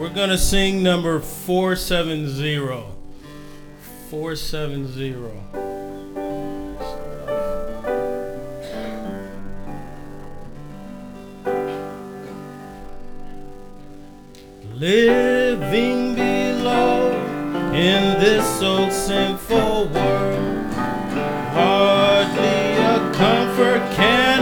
We're going to sing number 470. 470. Living below in this old sinful world, hardly a comfort can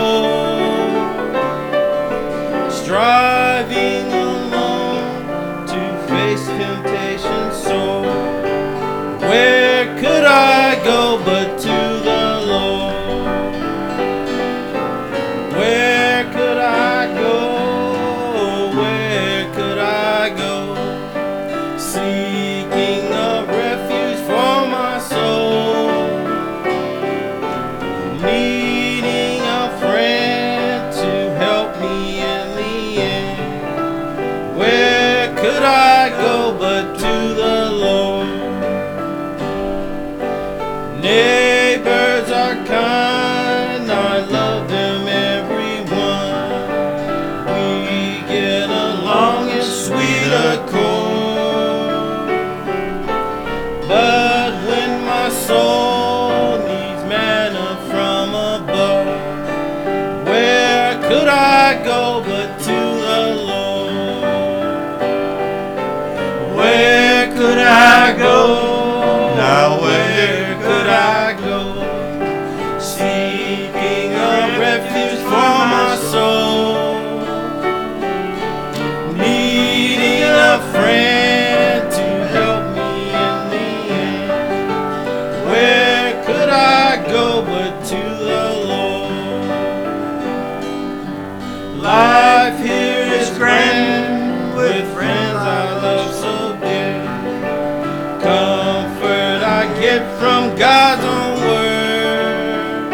afford. Striving alone to face temptation sore. Where could I go but to the Lord? Where could I go? Where could I go? Seeking a refuge for my soul, needing a friend to help me in the end. Where could I go but to the Lord? Neighbors are kind, I love them everyone. We get along in sweet accord. But when my soul needs manna from above, where could I go but to the Lord? Where could I go? Now where could I go? Seeking a refuge for my soul, needing a friend to help me in the end. Where could I go but to the Lord? Life here is grand with friends I love so dear. Comfort I get from God's own word.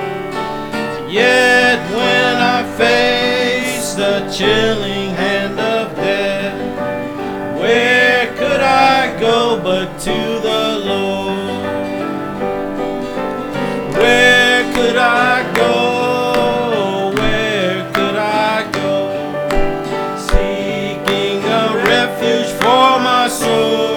Yet when I face the chilling hand of death, where could I go but to the Lord? Where could I go? Where could I go? Seeking a refuge for my soul,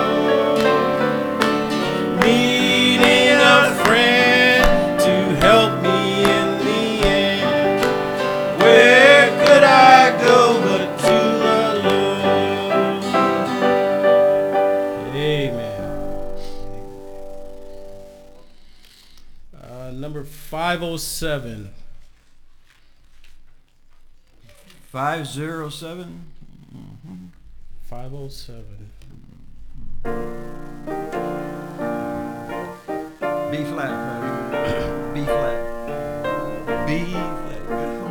needing a friend to help me in the end. Where could I go but to the Lord? Amen. Number 507. 507. 507. B flat, B flat. B flat.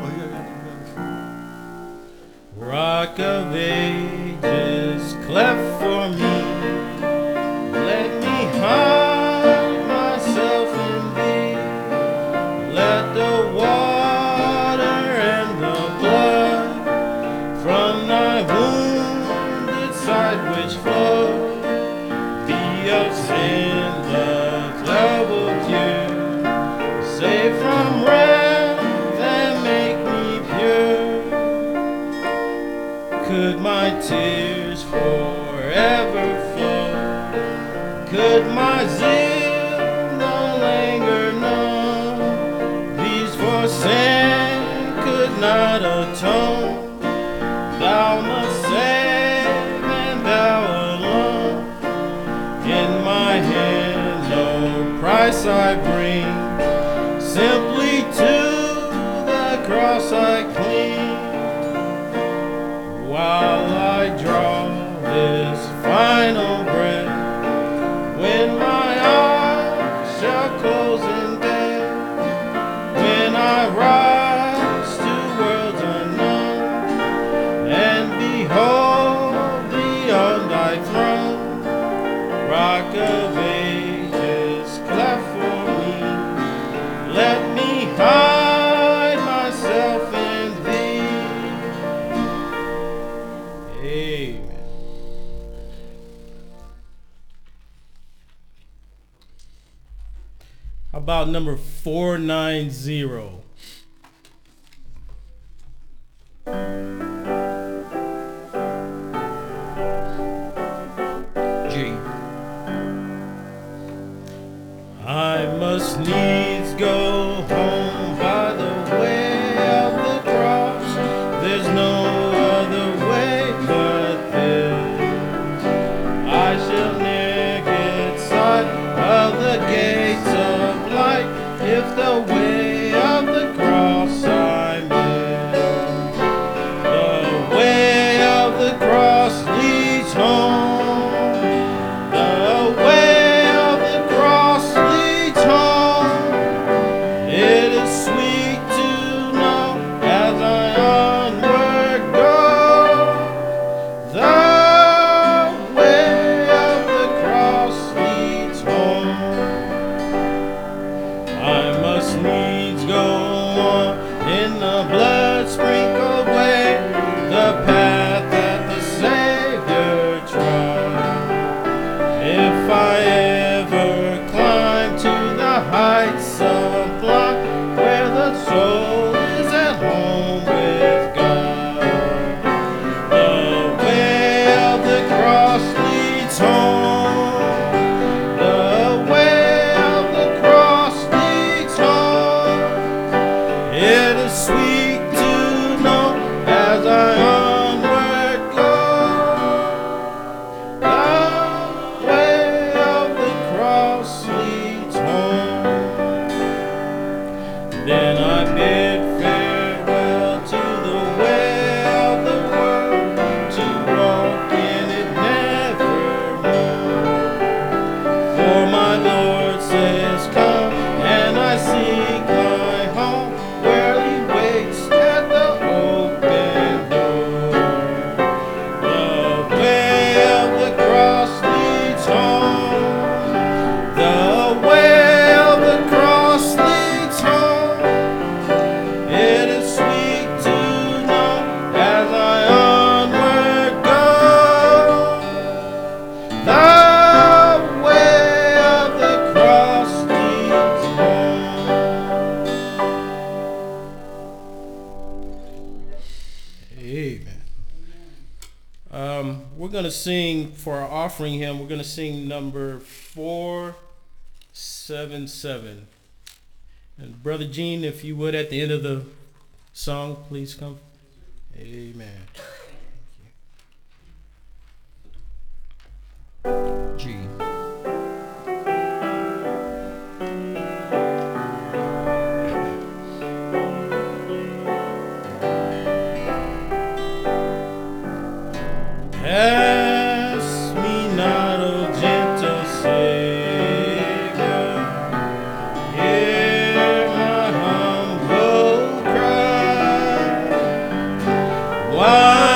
Rock of ages, cleft for me. Let me hide myself in thee. Let the water and the blood from thy wounded side which flow be of sin the cloud will cure. Save from wrath and make me pure. Could my tears forever flow? Could my zeal no longer know? These for sin could not atone. Thou must save and thou alone. In my hand no price I bring, simply to the cross I cling. While I draw this final breath, when my eyes shall close in death, when I rise to worlds unknown, and behold beyond thy throne, Rock of ages, cleft for me, let me hide myself in thee. Amen. How about number 490? must needs go home by the way of the cross. There's no other way but this. I shall ne'er get sight of the gates of light if the way of the cross I miss. The way of the cross leads home. The way of the cross leads home. It is sweet to know as I onward go. The way of the cross leads home. I must needs go on in the blood sprinkled way, the path that the Savior trod. If I ever climb to the heights of life where the soul is at home with God, the way of the cross leads home. The way of the cross leads home. It is sweet to know as I onward go. The way of the cross leads home. Then I bid farewell to the way of the world, to walk in it nevermore. For my Lord says, come, and I seek my home, where he waits at the open door. The way of the cross leads home. The way of the cross leads home. It is sweet to know as I onward go. The way of the cross leads home. Amen. We're going to sing for our offering hymn. We're going to sing number 477. And Brother Gene, if you would, at the end of the song, please come. Amen. G. Pass me not, O gentle Savior. Hear my humble cry. Why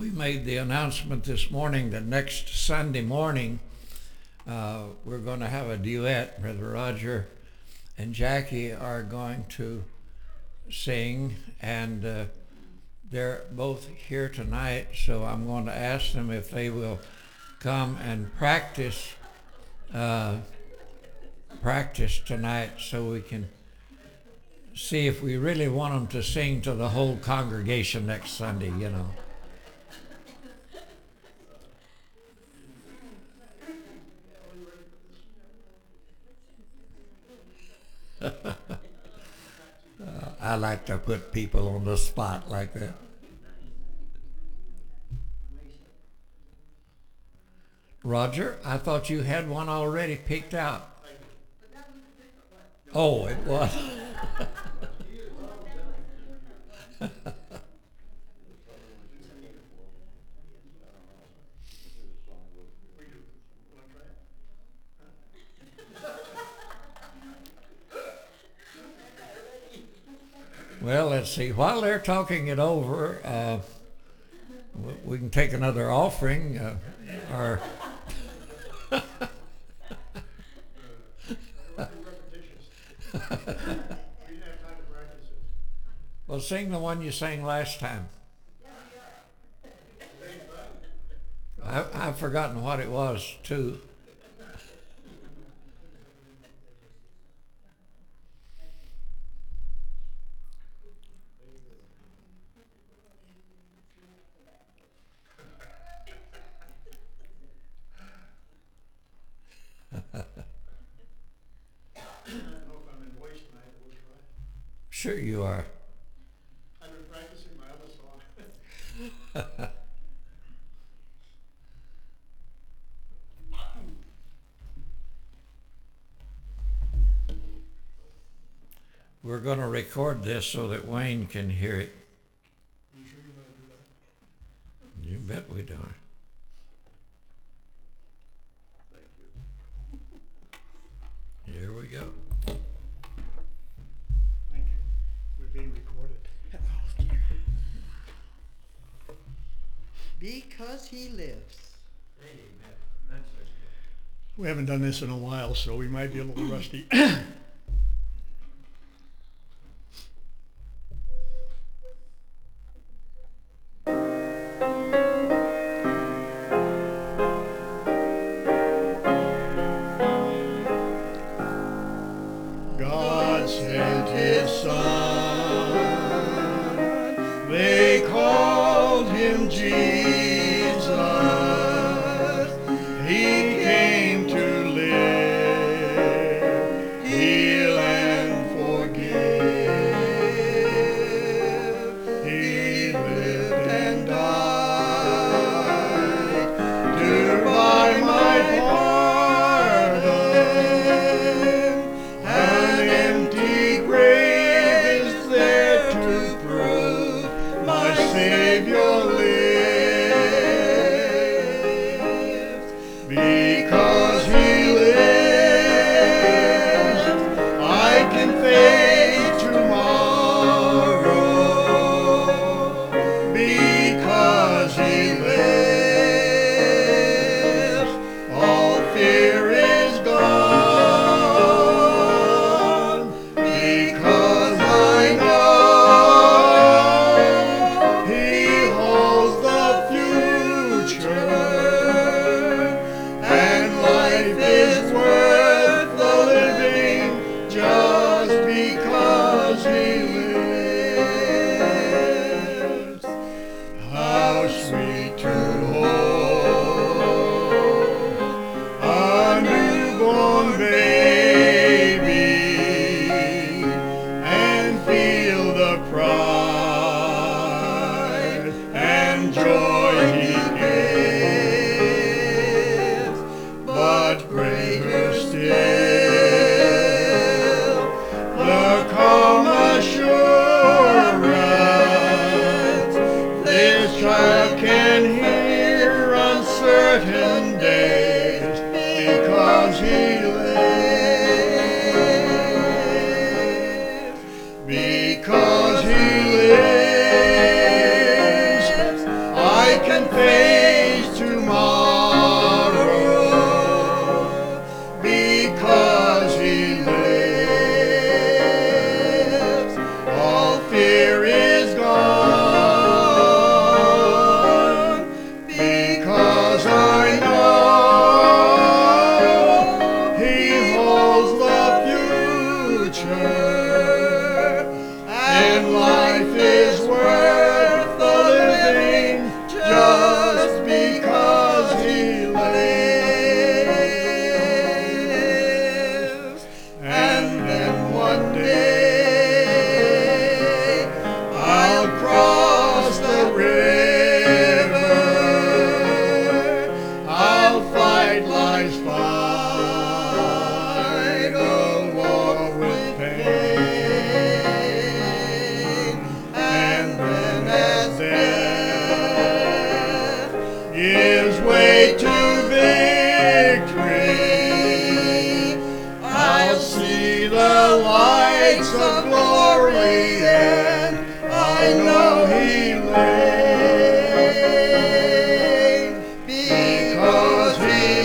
We made the announcement this morning that next Sunday morning we're going to have a duet. Brother Roger and Jackie are going to sing, and they're both here tonight, so I'm going to ask them if they will come and practice tonight so we can see if we really want them to sing to the whole congregation next Sunday, you know. I like to put people on the spot like that. Roger, I thought you had one already picked out. Oh, it was. Well, let's see. While they're talking it over, we can take another offering. Or well, sing the one you sang last time. I've forgotten what it was, too. Sure you are. I've been practicing my other song. We're going to record this so that Wayne can hear it. You sure you want to do that? You bet we do. Here we go. Thank you. We're being recorded. Because he lives. We haven't done this in a while, so we might be a little rusty. God sent his son, they called him Jesus. He came to live, heal and forgive. He lived and died to buy my pardon. An empty grave is there to prove my Savior lives. Because he lives, I can face tomorrow. Because he lives, all fear is gone. Because I know he holds the future, and life is worth the living just because he lives. How sweet to hold a newborn baby and feel the pride and joy he gives. But greater still, the calm assurance this child can hear uncertain days because he lives. Because he lives, I can place of glory, and I know He lives. Because He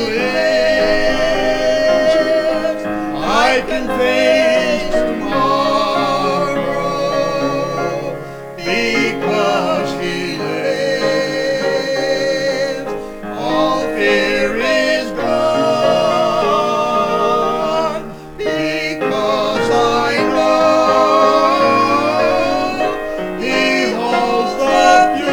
lives, I can face tomorrow. Because He lives, all fear is gone. Because I know He holds the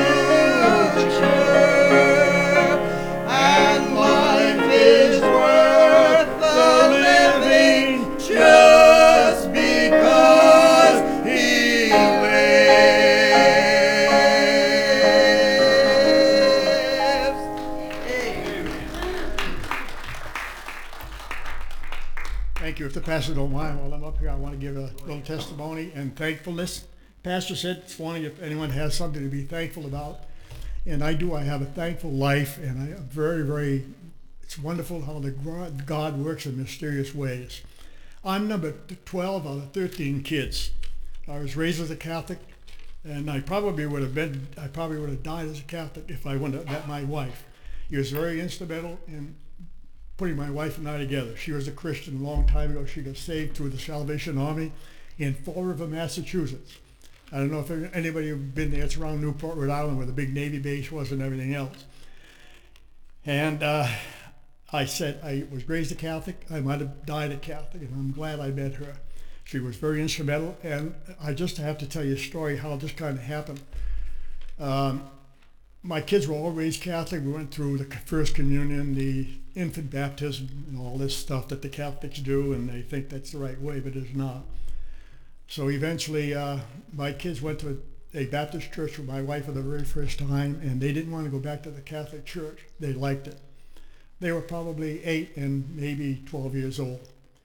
future, and life is worth the living just because He lives. Thank you. If the pastor don't mind, while I'm up here, I want to give a little testimony and thankfulness. Pastor said this morning if anyone has something to be thankful about, and I do. I have a thankful life, and I am very, it's wonderful how God works in mysterious ways. I'm number 12 out of 13 kids. I was raised as a Catholic, and I probably would have died as a Catholic if I wouldn't have met my wife. He was very instrumental in putting my wife and I together. She was a Christian a long time ago. She got saved through the Salvation Army in Fall River, Massachusetts. I don't know if anybody has been there. It's around Newport, Rhode Island, where the big Navy base was and everything else. And I said I was raised a Catholic. I might have died a Catholic, and I'm glad I met her. She was very instrumental, and I just have to tell you a story how this kind of happened. My kids were all raised Catholic. We went through the First Communion, the infant baptism, and all this stuff that the Catholics do, and they think that's the right way, but it's not. So eventually, my kids went to a Baptist church with my wife for the very first time, and they didn't want to go back to the Catholic church. They liked it. They were probably 8 and maybe 12 years old.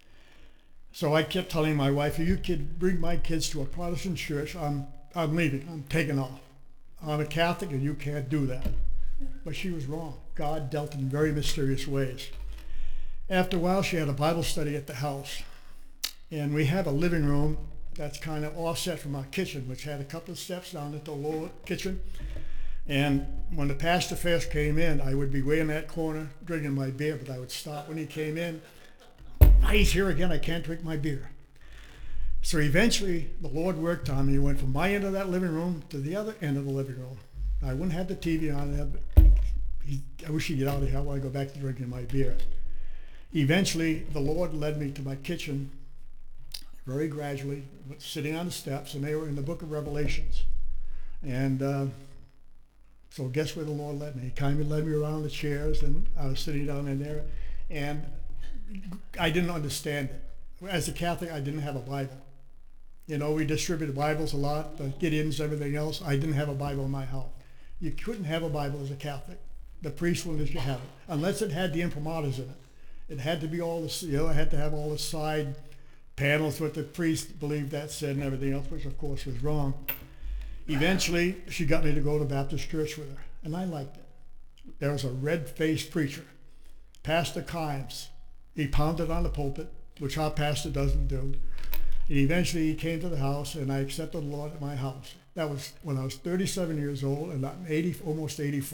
So I kept telling my wife, if you could bring my kids to a Protestant church, I'm leaving. I'm taking off. I'm a Catholic and you can't do that. But she was wrong. God dealt in very mysterious ways. After a while, she had a Bible study at the house. And we had a living room that's kind of offset from our kitchen, which had a couple of steps down at the lower kitchen. And when the pastor first came in, I would be way in that corner drinking my beer, but I would stop when he came in. He's here again, I can't drink my beer. So eventually, the Lord worked on me. He went from my end of that living room to the other end of the living room. I wouldn't have the TV on there, but I wish he'd get out of here. I want to go back to drinking my beer. Eventually, the Lord led me to my kitchen very gradually, sitting on the steps, and they were in the book of Revelations. And so guess where the Lord led me? He kind of led me around the chairs, and I was sitting down in there, and I didn't understand it. As a Catholic, I didn't have a Bible. You know, we distributed Bibles a lot, the Gideons, everything else. I didn't have a Bible in my house. You couldn't have a Bible as a Catholic. The priest wouldn't let you have it, unless it had the imprimatur in it. It had to be all the, it had to have all the side panels, what the priest believed that said and everything else, which of course was wrong. Eventually, she got me to go to Baptist church with her, and I liked it. There was a red-faced preacher, Pastor Kimes. He pounded on the pulpit, which our pastor doesn't do. And eventually he came to the house, and I accepted the Lord at my house. That was when I was 37 years old, and I'm almost 84.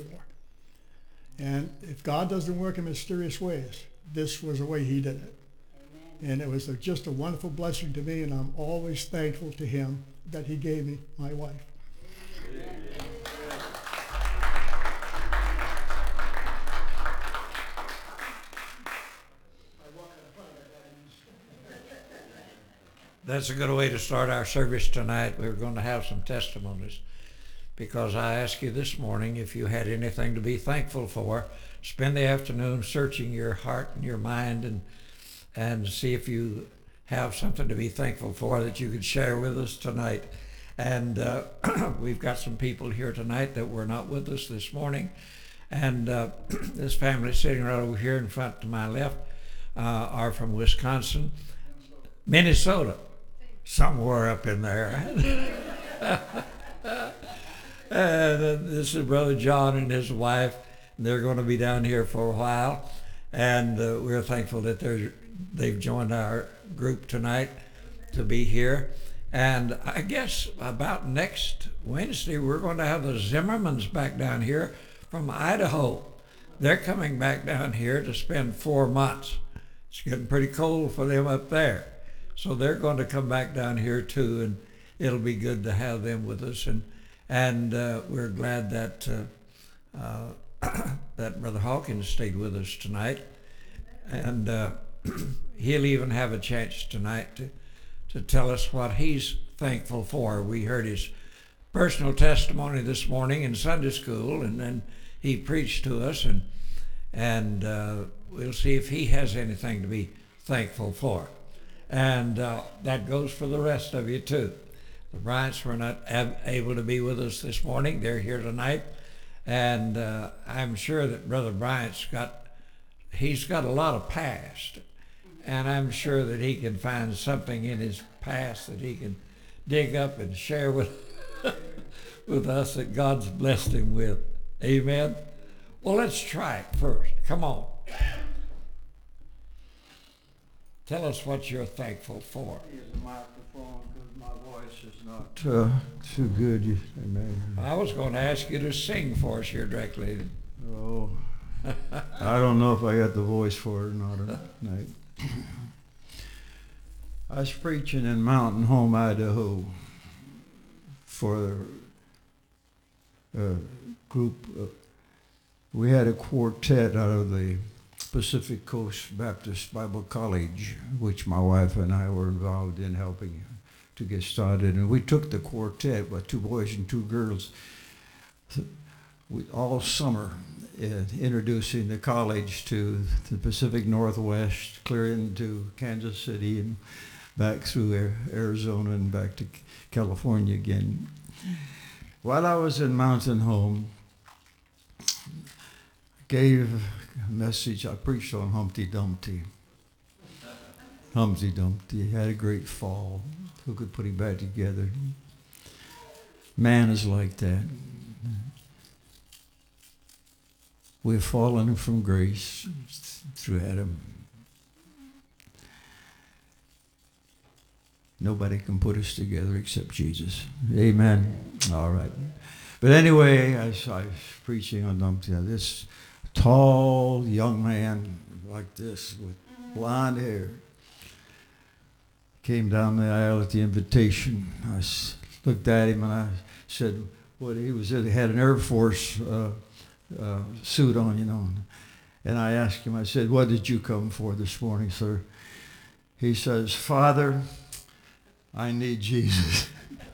And if God doesn't work in mysterious ways, this was the way he did it. Amen. And it was just a wonderful blessing to me, and I'm always thankful to him that he gave me my wife. Amen. That's a good way to start our service tonight. We're going to have some testimonies, because I asked you this morning if you had anything to be thankful for. Spend the afternoon searching your heart and your mind and see if you have something to be thankful for that you could share with us tonight. And we've got some people here tonight that were not with us this morning. And this family sitting right over here in front to my left are from Wisconsin, Minnesota, somewhere up in there. And this is Brother John and his wife. They're going to be down here for a while, and we're thankful that they've joined our group tonight to be here. And I guess about next Wednesday, we're going to have the Zimmermans back down here from Idaho. They're coming back down here to spend 4 months. It's getting pretty cold for them up there. So they're going to come back down here too, and it'll be good to have them with us. And we're glad that that Brother Hawkins stayed with us tonight. And he'll even have a chance tonight to tell us what he's thankful for. We heard his personal testimony this morning in Sunday school, and then he preached to us, and we'll see if he has anything to be thankful for. And that goes for the rest of you too. The Bryants were not able to be with us this morning. They're here tonight, and I'm sure that Brother Bryant's he's got a lot of past, and I'm sure that he can find something in his past that he can dig up and share with with us that God's blessed him with. Amen. Well, let's try it first. Come on. Tell us what you're thankful for. Use the microphone because my voice is not too good. Amen. I was going to ask you to sing for us here directly. Oh, I don't know if I got the voice for it or not tonight. I was preaching in Mountain Home, Idaho, for a group. We had a quartet out of the Pacific Coast Baptist Bible College, which my wife and I were involved in helping to get started. And we took the quartet with 2 boys and 2 girls all summer, introducing the college to the Pacific Northwest, clear into Kansas City and back through Arizona and back to California again. While I was in Mountain Home, gave a message. I preached on Humpty Dumpty. Humpty Dumpty had a great fall. Who could put him back together? Man is like that. We've fallen from grace through Adam. Nobody can put us together except Jesus. Amen. All right. But anyway, I was preaching on Dumpty. This tall young man like this with blonde hair came down the aisle at the invitation. I looked at him and I said, "What he was? He had an Air Force suit on, you know." And I asked him. I said, "What did you come for this morning, sir?" He says, "Father, I need Jesus."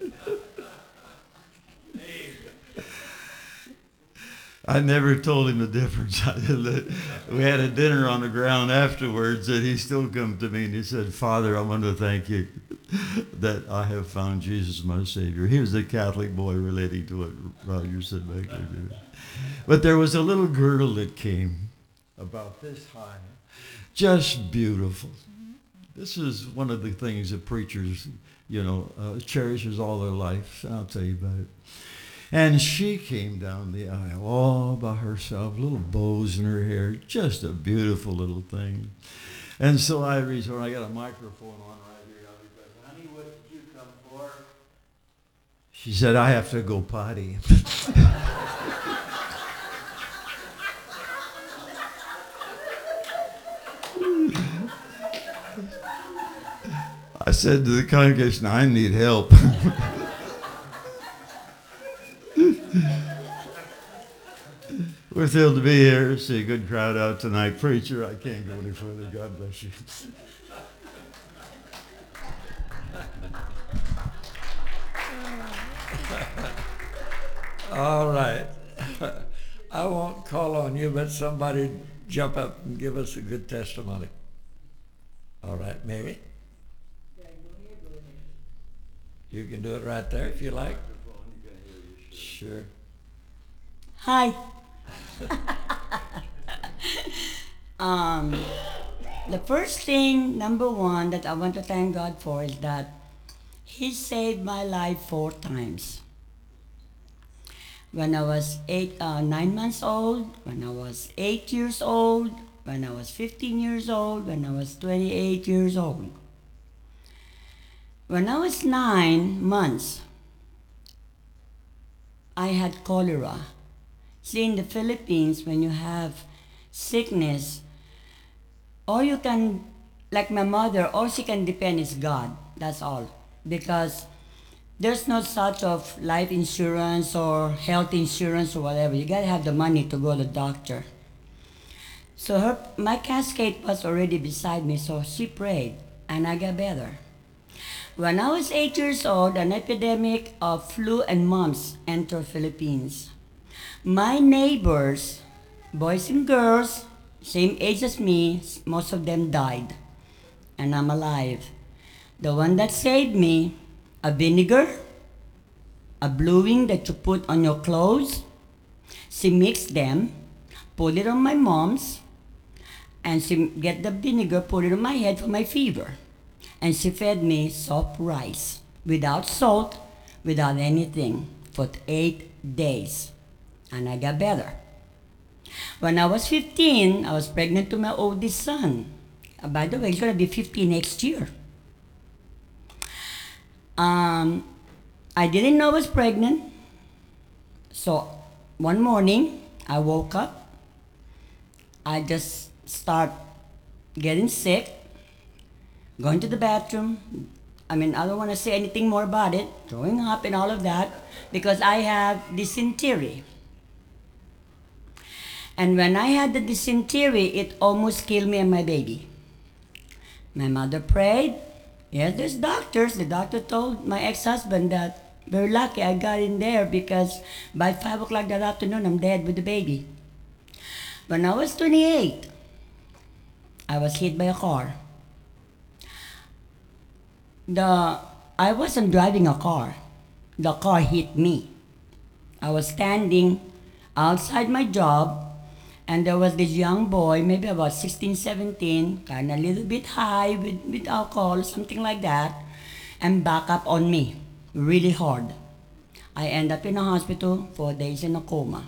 I never told him the difference. We had a dinner on the ground afterwards, and he still come to me and he said, "Father, I want to thank you that I have found Jesus my Savior." He was a Catholic boy relating to what Roger said back there. But there was a little girl that came about this high, just beautiful. This is one of the things that preachers, cherishes all their life. And I'll tell you about it. And she came down the aisle all by herself, little bows in her hair, just a beautiful little thing. And so I reached over, I got a microphone on right here. I said, "Honey, what did you come for?" She said, "I have to go potty." I said to the congregation, "I need help." We're thrilled to be here. See a good crowd out tonight. Preacher, I can't go any further. God bless you. All right. I won't call on you, but somebody jump up and give us a good testimony. All right, Mary. You can do it right there if you like. Sure. Hi. The first thing, number one, that I want to thank God for is that He saved my life 4 times. When I was 9 months old, when I was 8 years old, when I was 15 years old, when I was 28 years old. When I was 9 months, I had cholera. See, in the Philippines, when you have sickness, all you can, like my mother, all she can depend is God. That's all. Because there's no such of life insurance or health insurance or whatever. You gotta have the money to go to the doctor. So my cascade was already beside me, so she prayed, and I got better. When I was 8 years old, an epidemic of flu and mumps entered Philippines. My neighbors, boys and girls, same age as me, most of them died, and I'm alive. The one that saved me, a vinegar, a bluing that you put on your clothes. She mixed them, put it on my mom's, and she get the vinegar, put it on my head for my fever. And she fed me soft rice, without salt, without anything, for 8 days. And I got better. When I was 15, I was pregnant to my oldest son. By the way, he's going to be 50 next year. I didn't know I was pregnant. So one morning, I woke up. I just start getting sick, going to the bathroom. I don't want to say anything more about it, throwing up and all of that, because I have dysentery. And when I had the dysentery, it almost killed me and my baby. My mother prayed. Yes, there's doctors. The doctor told my ex-husband that very lucky I got in there because by 5 o'clock that afternoon, I'm dead with the baby. When I was 28, I was hit by a car. I wasn't driving a car. The car hit me. I was standing outside my job, and there was this young boy, maybe about 16, 17, kind of a little bit high with alcohol, something like that, and back up on me really hard. I ended up in a hospital 4 days in a coma.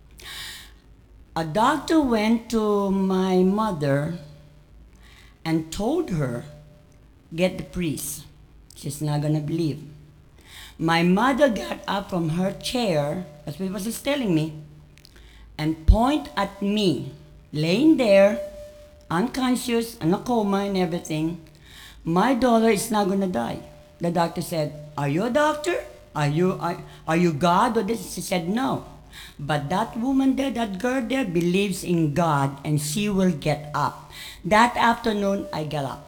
A doctor went to my mother and told her, get the priest. She's not going to believe. My mother got up from her chair, that's what he was just telling me, and point at me, laying there, unconscious, in a coma and everything. My daughter is not going to die. The doctor said, are you a doctor? Are you God or this? She said, no. But that woman there, that girl there, believes in God, and she will get up. That afternoon, I got up.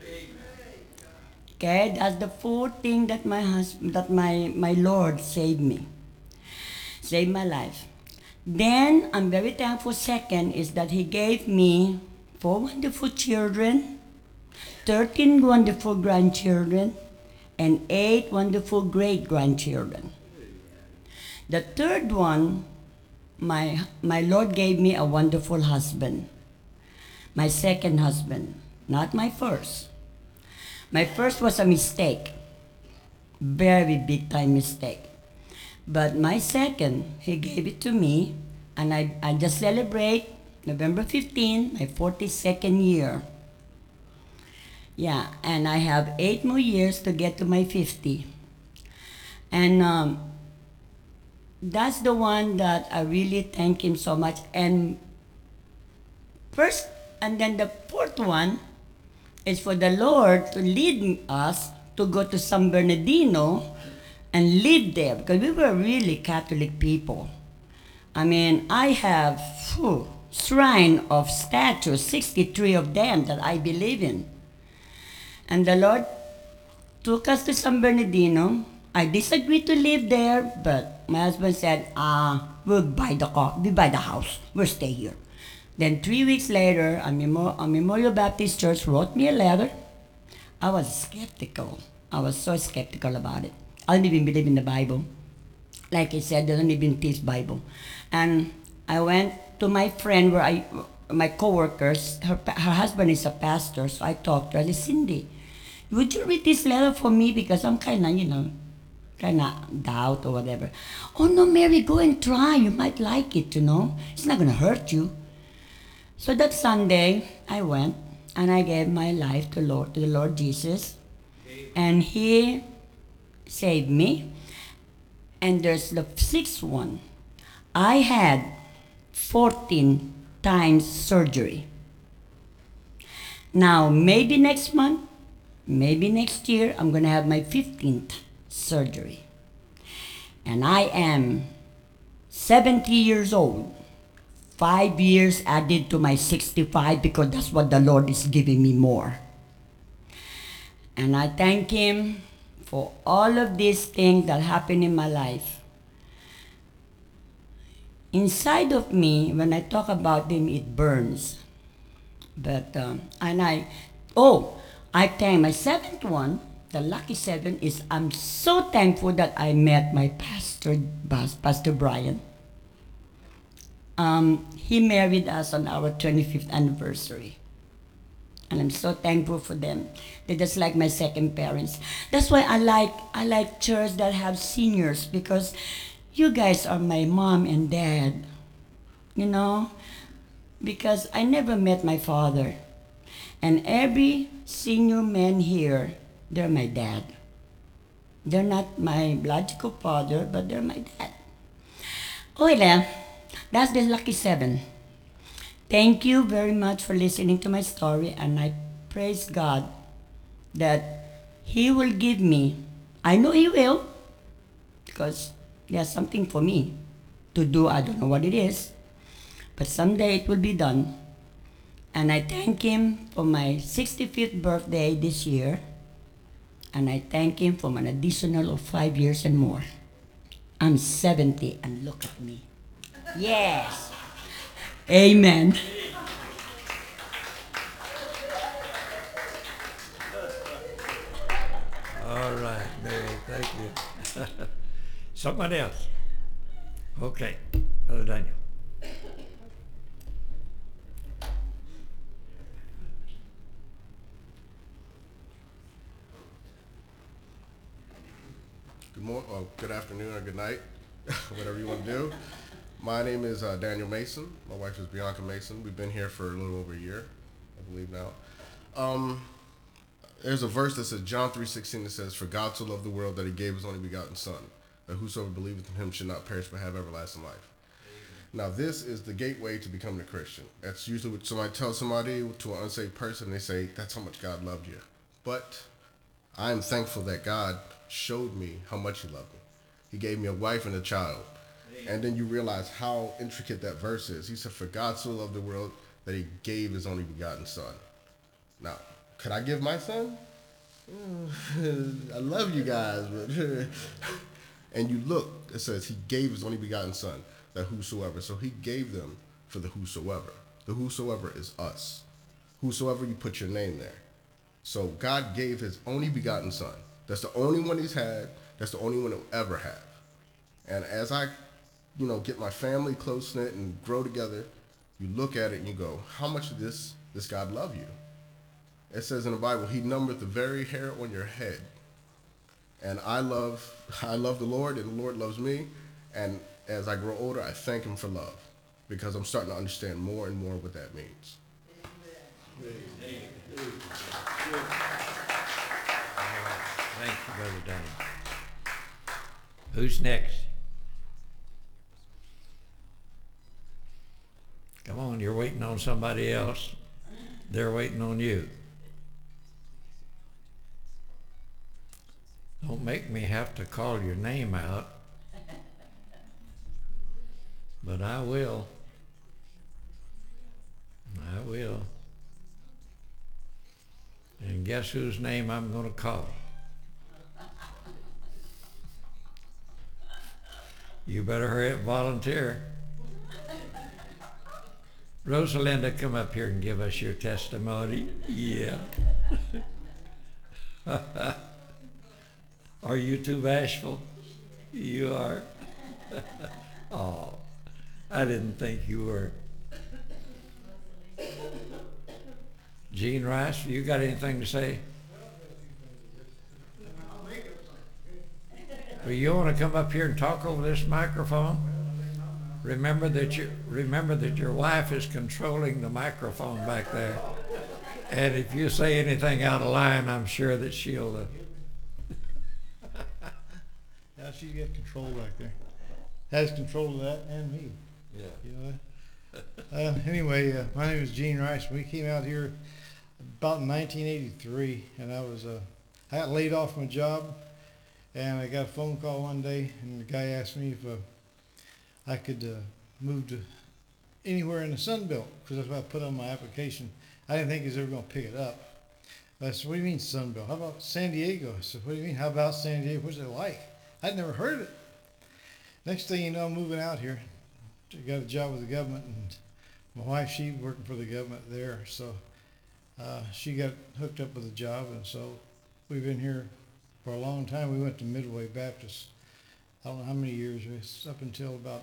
Okay, that's the fourth thing that my Lord saved me. Saved my life. Then, I'm very thankful, second, is that He gave me 4 wonderful children, 13 wonderful grandchildren, and 8 wonderful great-grandchildren. The third one, my Lord gave me a wonderful husband. My second husband, not my first. My first was a mistake, very big-time mistake. But my second, He gave it to me, and I just celebrate November 15, my 42nd year. Yeah, and I have 8 more years to get to my 50. And that's the one that I really thank Him so much. And first, and then the fourth one is for the Lord to lead us to go to San Bernardino and live there, because we were really Catholic people. I have shrine of statues, 63 of them that I believe in. And the Lord took us to San Bernardino. I disagreed to live there, but my husband said, we'll buy the house, we'll stay here. Then 3 weeks later, a Memorial Baptist Church wrote me a letter. I was skeptical. I was so skeptical about it. I didn't even believe in the Bible. Like I said, they don't even teach Bible. And I went to my friend, my co-workers, her husband is a pastor, so I talked to her. I said, Cindy, would you read this letter for me? Because I'm kind of doubt or whatever. Oh no, Mary, go and try. You might like it, It's not going to hurt you. So that Sunday, I went and I gave my life to the Lord Jesus. And He saved me. And there's the sixth one. I had 14 times surgery. Now, maybe next month, maybe next year, I'm going to have my 15th surgery. And I am 70 years old. 5 years added to my 65 because that's what the Lord is giving me more. And I thank Him for all of these things that happen in my life. Inside of me, when I talk about Him, it burns. But, I thank my seventh one, the lucky seven, is I'm so thankful that I met my pastor, Pastor Brian. He married us on our 25th anniversary. And I'm so thankful for them. They're just like my second parents. That's why I like church that have seniors, because you guys are my mom and dad. You know? Because I never met my father. And every senior man here, they're my dad. They're not my biological father, but they're my dad. Okay, that's the lucky seven. Thank you very much for listening to my story, and I praise God that He will give me, I know He will, because there's something for me to do. I don't know what it is, but someday it will be done. And I thank Him for my 65th birthday this year, and I thank Him for an additional of 5 years and more. I'm 70, and look at me. Yes. Amen. All right, Mary, thank you. Somebody else. Okay, Brother Daniel. Good morning, or good afternoon, or good night, whatever you want to do. My name is Daniel Mason. My wife is Bianca Mason. We've been here for a little over a year, I believe now. There's a verse that says, John 3:16, that says, "For God so loved the world that He gave His only begotten Son, that whosoever believeth in Him should not perish but have everlasting life." Now, this is the gateway to becoming a Christian. That's usually what somebody tells somebody, to an unsaved person, they say, that's how much God loved you. But I am thankful that God showed me how much He loved me. He gave me a wife and a child. And then you realize how intricate that verse is. He said, "For God so loved the world that He gave His only begotten Son." Now, could I give my son? I love you guys, but and you look, it says He gave His only begotten Son, that whosoever. So He gave them for the whosoever. The whosoever is us. Whosoever, you put your name there. So God gave His only begotten Son. That's the only one He's had. That's the only one He'll ever have. And as I get my family close-knit and grow together, you look at it and you go, how much of this God love you? It says in the Bible, He numbered the very hair on your head. And I love the Lord, and the Lord loves me. And as I grow older, I thank Him for love, because I'm starting to understand more and more what that means. Amen. Thank you, Brother Daniel. Who's next? Come on, you're waiting on somebody else. They're waiting on you. Don't make me have to call your name out. But I will. I will. And guess whose name I'm going to call? You better hurry up and volunteer. Rosalinda, come up here and give us your testimony. Yeah. Are you too bashful? You are. Oh, I didn't think you were. Gene Rice, you got anything to say? Well, you want to come up here and talk over this microphone? Remember that your wife is controlling the microphone back there. And if you say anything out of line, I'm sure that she'll. Yeah, she's got control back there. Has control of that and me. Yeah. You know that? Anyway, my name is Gene Rice. We came out here about 1983, and I got laid off from a job, and I got a phone call one day, and the guy asked me if I could move to anywhere in the Sun Belt, because that's what I put on my application. I didn't think he was ever going to pick it up. I said, what do you mean Sun Belt? How about San Diego? I said, what do you mean? How about San Diego? What's it like? I'd never heard of it. Next thing you know, I'm moving out here. I got a job with the government, and my wife, she's working for the government there, so she got hooked up with a job, and so we've been here for a long time. We went to Midway Baptist. I don't know how many years. It was up until about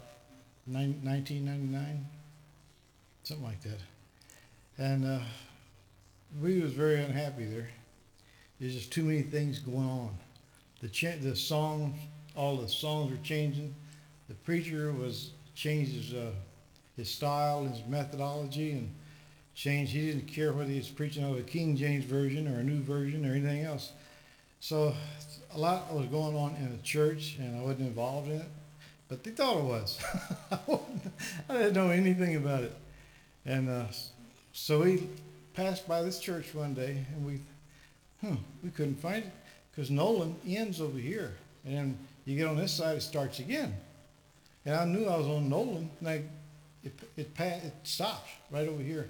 1999, something like that. And we was very unhappy there. There's just too many things going on. The songs, all the songs were changing. The preacher was changed his style, his methodology, and changed. He didn't care whether he was preaching out of a King James version or a new version or anything else. So a lot was going on in the church, and I wasn't involved in it, but they thought it was. I didn't know anything about it. And so we passed by this church one day, and we couldn't find it, because Nolan ends over here, and then you get on this side, it starts again. And I knew I was on Nolan, and it stops right over here.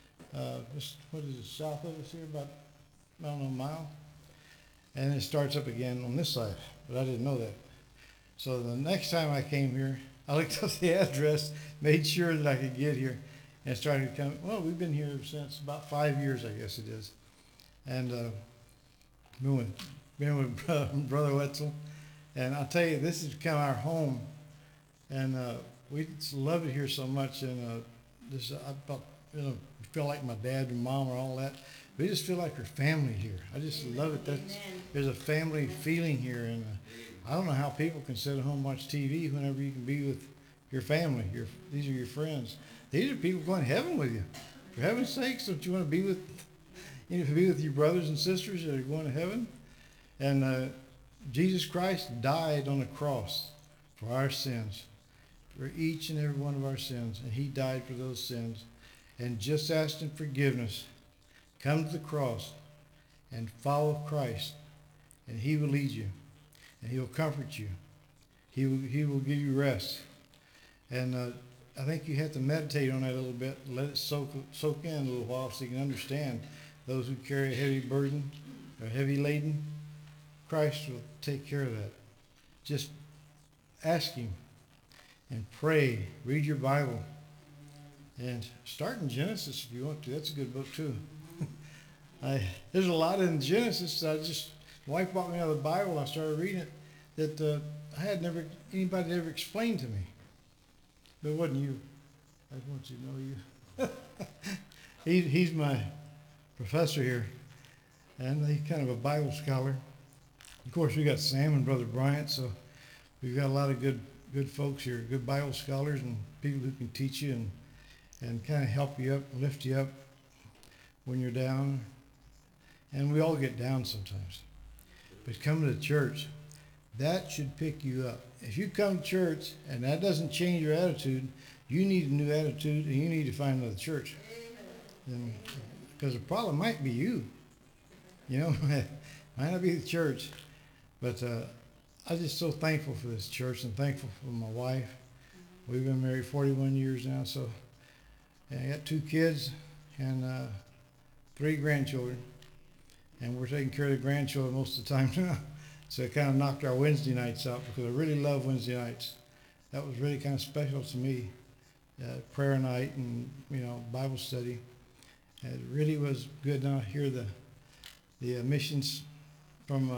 What is it, south of us here, about, I don't know, a mile? And it starts up again on this side, but I didn't know that. So the next time I came here, I looked up the address, made sure that I could get here, and started coming. Well, we've been here since about 5 years, I guess it is. And been with Brother Wetzel. And I'll tell you, this has become our home. And we just love it here so much. And I feel like my dad and mom and all that. We just feel like we're family here. I just love it. There's a family feeling here. And I don't know how people can sit at home and watch TV whenever you can be with your family. These are your friends. These are people going to heaven with you. For heaven's sakes, don't you want to be with your brothers and sisters that are going to heaven? And Jesus Christ died on the cross for our sins, for each and every one of our sins. And he died for those sins. And just ask him forgiveness. Come to the cross and follow Christ, and he will lead you, and he will comfort you. He will give you rest. And I think you have to meditate on that a little bit, let it soak in a little while so you can understand. Those who carry a heavy burden or heavy laden, Christ will take care of that. Just ask him and pray. Read your Bible. And start in Genesis if you want to. That's a good book too. There's a lot in Genesis. My wife brought me out of the Bible. I started reading it that anybody had ever explained to me. But it wasn't you. I just want you to know you. He's my professor here, and he's kind of a Bible scholar. Of course, we got Sam and Brother Bryant, so we've got a lot of good folks here, good Bible scholars and people who can teach you and kind of help you up, lift you up when you're down. And we all get down sometimes. But coming to church, that should pick you up. If you come to church and that doesn't change your attitude, you need a new attitude and you need to find another church. Because the problem might be you. Might not be the church. But I'm just so thankful for this church and thankful for my wife. We've been married 41 years now, so I got 2 kids and 3 grandchildren. And we're taking care of the grandchildren most of the time now. So it kind of knocked our Wednesday nights out because I really love Wednesday nights. That was really kind of special to me. Prayer night and, Bible study. It really was good. Now I hear the missions from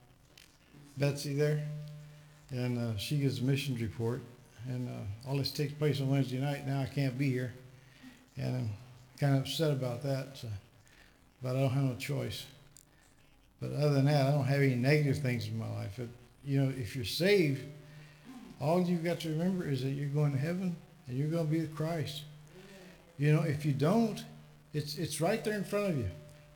Betsy there. And she gives a missions report. And all this takes place on Wednesday night. Now I can't be here. And I'm kind of upset about that. But I don't have no choice. But other than that, I don't have any negative things in my life. If you're saved, all you've got to remember is that you're going to heaven and you're going to be with Christ. If you don't, it's right there in front of you.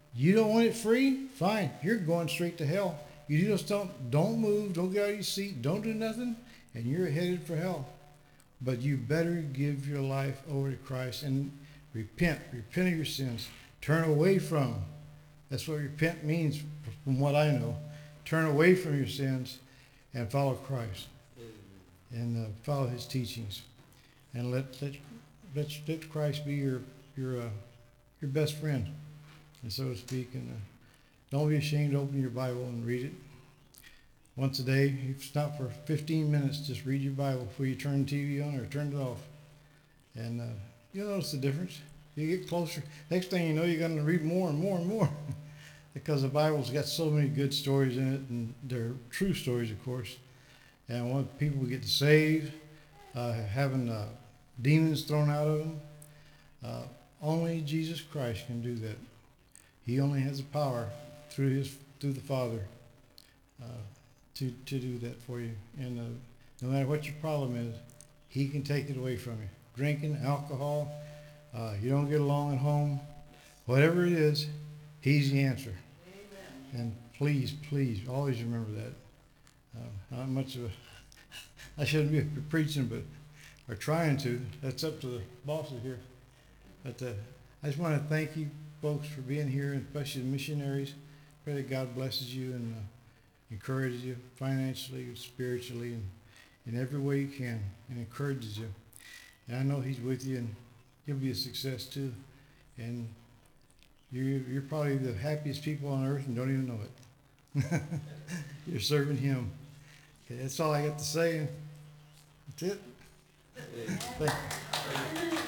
You don't want it free? Fine. You're going straight to hell. You just don't move, don't get out of your seat, don't do nothing, and you're headed for hell. But you better give your life over to Christ and repent of your sins, turn away from. That's what repent means, from what I know. Turn away from your sins and follow Christ, and follow His teachings, and let Christ be your best friend, and so to speak. And don't be ashamed to open your Bible and read it once a day. If it's not for 15 minutes, just read your Bible before you turn the TV on or turn it off. And you'll notice the difference. You get closer. Next thing you know, you're going to read more and more and more. Because the Bible's got so many good stories in it, and they're true stories, of course. And when people get saved, having demons thrown out of them, only Jesus Christ can do that. He only has the power through the Father to do that for you. And no matter what your problem is, He can take it away from you. Drinking, alcohol, you don't get along at home, whatever it is, He's the answer. Amen. And please, please, always remember that. Not much of I shouldn't be preaching, but or trying to. That's up to the bosses here. But I just want to thank you folks for being here, and especially the missionaries. Pray that God blesses you and encourages you financially, spiritually, and in every way you can, and encourages you. And I know He's with you, and you'll be a success too. And you're probably the happiest people on earth and don't even know it. You're serving Him. Okay, that's all I got to say. That's it. Thank you.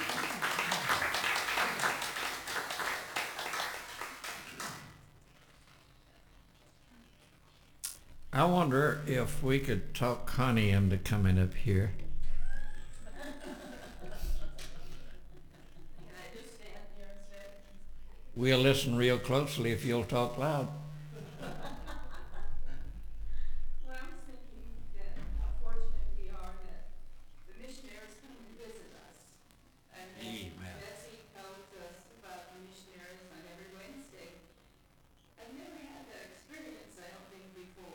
I wonder if we could talk Connie into coming up here. Can I just stand here and say? We'll listen real closely if you'll talk loud. Well, I was thinking that how fortunate we are that the missionaries come to visit us. And Amen. Betsy tells us about the missionaries on every Wednesday. I've never had that experience, I don't think, before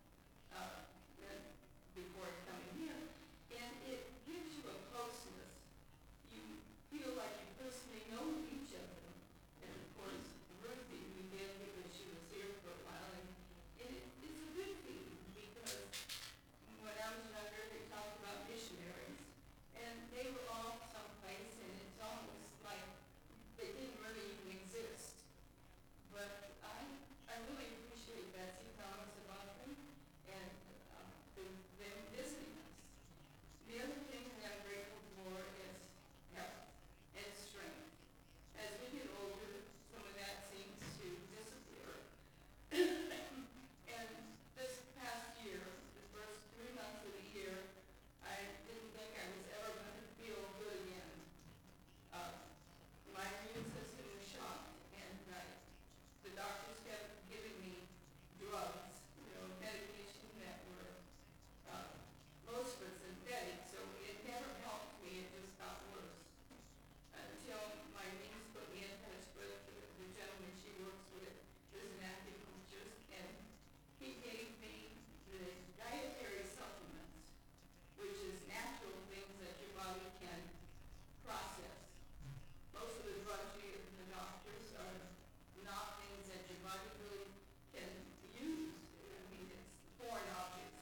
coming here. And it gives you a closeness. You feel like you personally know each of them. And of course, Ruthie, we did because she was here for a while. And it's a good feeling because when I was younger, they talked about missionaries. And they were all someplace, and it's almost like they didn't really even exist. But I really appreciate Betsy telling us about them and them visiting us. The other thing that I'm grateful for is health and strength. As we get older, some of that seems to disappear. And this past year, the first 3 months of the year, I didn't think I was ever going to feel good again. My immune system was shot, and the doctors kept giving me drugs, medication that were most were synthetic, so it never helped me. It just got worse until my niece put me in touch with the gentleman she works with, who's an acupuncturist, and he gave me the dietary supplements, which is natural things that your body can process. Most of the drugs you get from the doctors are not things that your body really can use. I mean, it's foreign objects,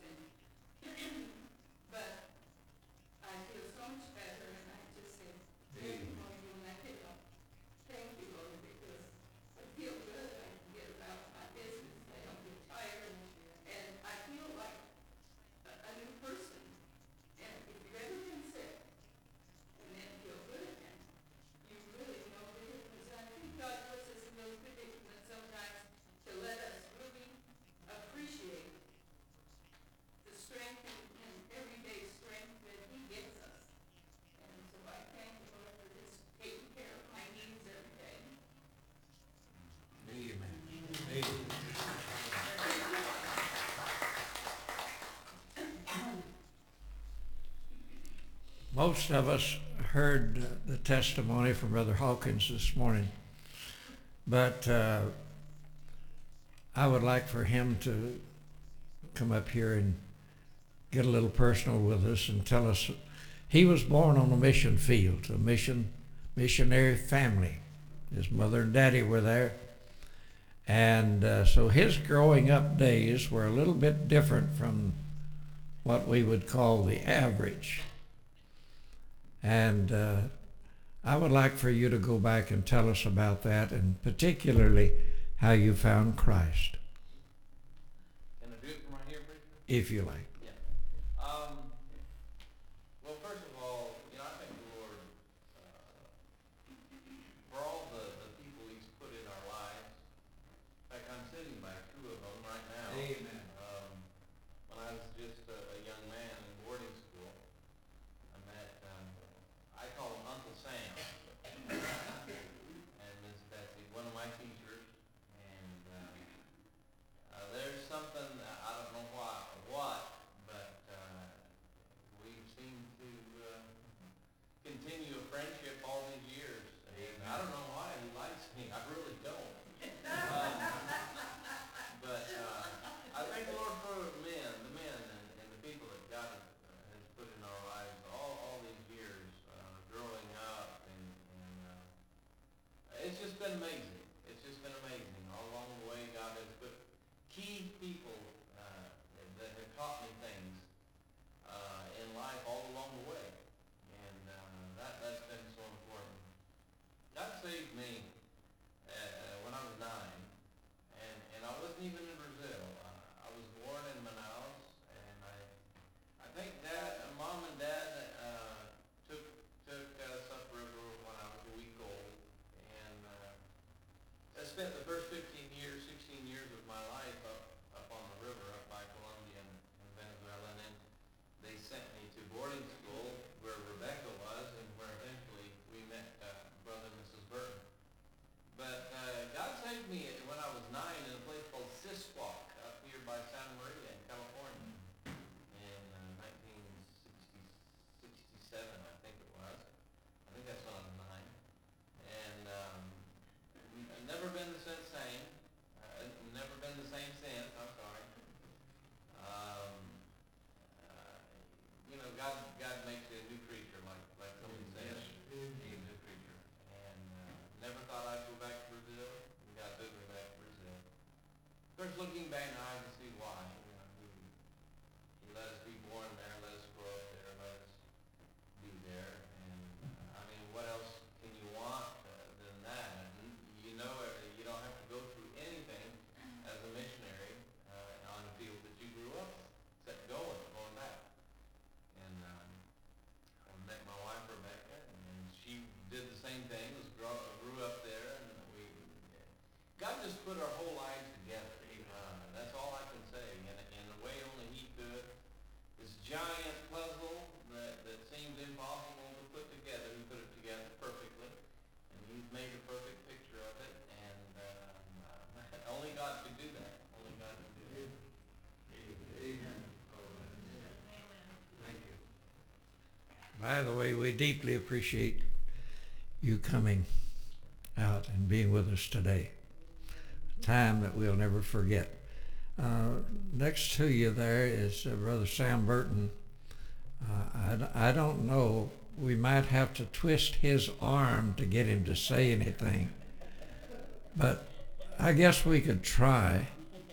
but I feel so much better, and I just say, thank you, Lord, when I pick up. Thank you, Lord, because I feel good. I can get about my business. I don't get tired, and I feel like a new person. And if you've ever been sick and then feel good again, you really know the difference. And I think God puts us in those predicaments sometimes to let us really appreciate the strength and everyday strength that He gives us. And so I thank the Lord for just taking care of my needs every day. Most of us heard the testimony from Brother Hawkins this morning, but I would like for him to come up here and get a little personal with us and tell us. He was born on a mission field, a missionary family. His mother and daddy were there. And so his growing up days were a little bit different from what we would call the average. And I would like for you to go back and tell us about that, and particularly how you found Christ. Can I do it from right here, preacher? If you like. Yeah. Well, first of all, I thank the Lord for all the people He's put in our lives. In fact, I'm sitting by two of them right now. Amen. When I was just a young man in boarding school, I met, I call him Uncle Sam, and Miss Betsy, one of my teachers. And there's something, I don't know what, but we seem to continue a friendship all these years. And I don't know why he likes me. I really don't. But I thank the Lord for the men and the people that God has put in our lives all these years, growing up, and it's just been amazing. It's just been amazing. All along the way, God has put key people that have taught me things in life all along the way, and that's been so important. God saved me when I was 9, and I wasn't even in Brazil. I was born in Manaus, and I think Mom and Dad took us upriver when I was a week old, and I spent the first 16 years of my life up on the river, up by Colombia and Venezuela, and then they sent me to boarding school where Rebecca was, and where eventually we met Brother and Mrs. Burton. But God saved me when I was 9 in a place called Sisquoc up here by Santa Maria in California in 1967, I think it was. I think that's when I was 9. And I've never been the same. Never been the same since. I'm sorry. God makes you a new creature, like somebody says. He's a new creature. And never thought I'd go back to Brazil. And God took me back to Brazil. Of course, looking back now, I can see why. He let us be born there, let us grow up there, let us be there. And I mean, what else can you want than that? And, you don't have to go through anything as a missionary on a field that you grew up in, except going back. And I met my wife Rebecca, and she did the same thing. Grew up there, and God just put our whole lives together. That's all I can say. In a way only He could. This giant puzzle that seems impossible to put together, He put it together perfectly, and He's made a perfect picture of it. And only God could do that. Only God could do that. Amen. Thank you. By the way, we deeply appreciate you coming out and being with us today. A time that we'll never forget. Next to you there is Brother Sam Burton. I don't know. We might have to twist his arm to get him to say anything. But I guess we could try.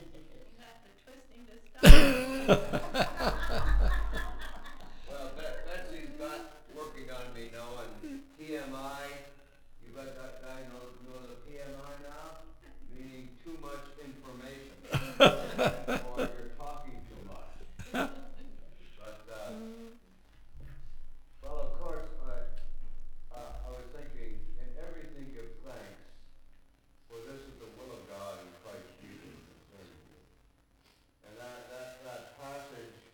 Well, Betsy's got working on me now, and TMI, you got that guy know the TMI now? Meaning too much information. Or you're talking too much. But, well, of course, I was thinking, in everything give thanks, for this is the will of God in Christ Jesus concerning you. And that passage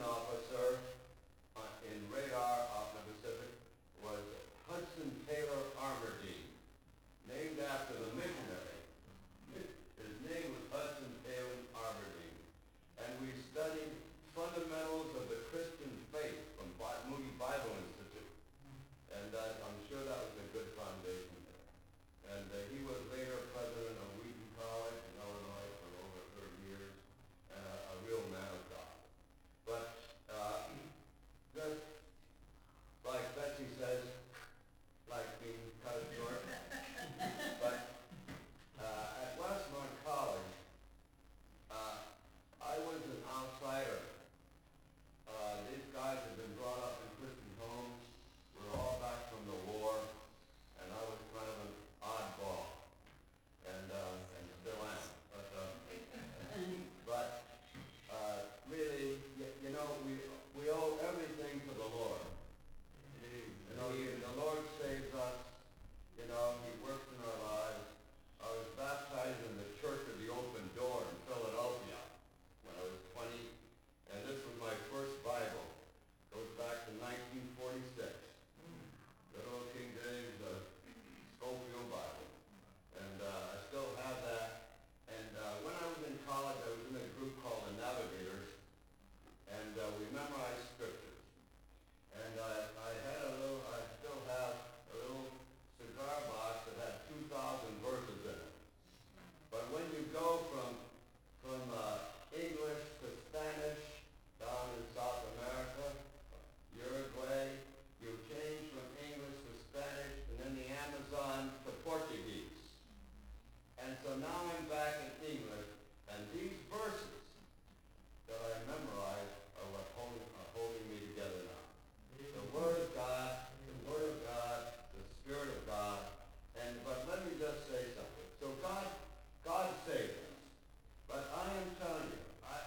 officer in radar off the Pacific was Hudson Taylor Armourdine, named after the missionary. His name was Hudson Taylor Armourdine. And we studied fundamentals of the Christian faith from Moody Bible Institute. And I'm sure that was a good foundation there. And he was later president of Wheaton College in Illinois for over 30 years, and a real man of God. But just like Betsy says, like being cut it short. But at Westmont College, I was an outsider. These guys had been brought up in Christian homes. We were all back from the war, and I was kind of an oddball, and still am. But really, you know, we owe everything to the Lord. You know, the Lord saves us. You know, He works in our lives. I was baptized in the Church of the Open Door in Philadelphia when I was 20, and this was my first Bible. It goes back to 1946. Good old King James Schofield Bible. And I still have that. And when I was in college, I was in a group called the Navigators, and we memorized scriptures. And I still have a little cigar box that had 2,000 verses in it. But when you go from English to Spanish down in South America, Uruguay, you change from English to Spanish, and then the Amazon to Portuguese. And so now I'm back in English, and these verses that I memorized are what are holding me together now. The Word of God, the Spirit of God. But let me just say something. So God saved us. But I am telling you,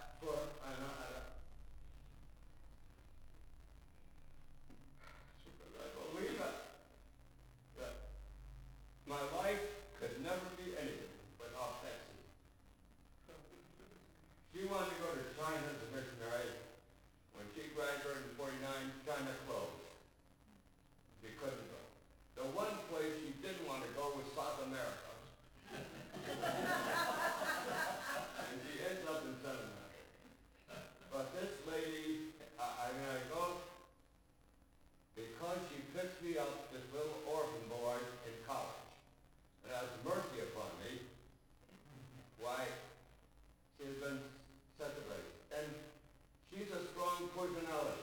I believe that my life could never be anything without Betsy. She wanted to go to China as a missionary. When she graduated in 49, China closed. She couldn't go. The one place she didn't want to go was South America. And she ends up in South America. But this lady, I go, because she picked me up, this little orphan boy in college, and has mercy upon me, why, she has been such a lady. And she's a strong personality.